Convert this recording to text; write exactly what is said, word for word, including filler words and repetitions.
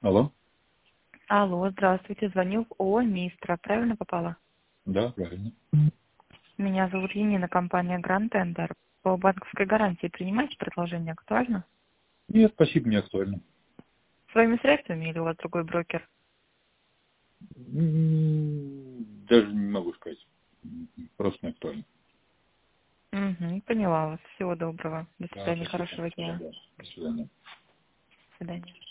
Алло? Алло, здравствуйте. Звоню в ООО «Мистра». Правильно попала? Да, правильно. Меня зовут Енина, компания Grand Tender. По банковской гарантии принимаете предложение? Актуально? Нет, спасибо, не актуально. Своими средствами или у вас другой брокер? М, Даже не могу сказать. Просто не актуально. Угу, поняла вас. Всего доброго. До Да, свидания. спасибо. Хорошего дня. Да, до свидания. До свидания.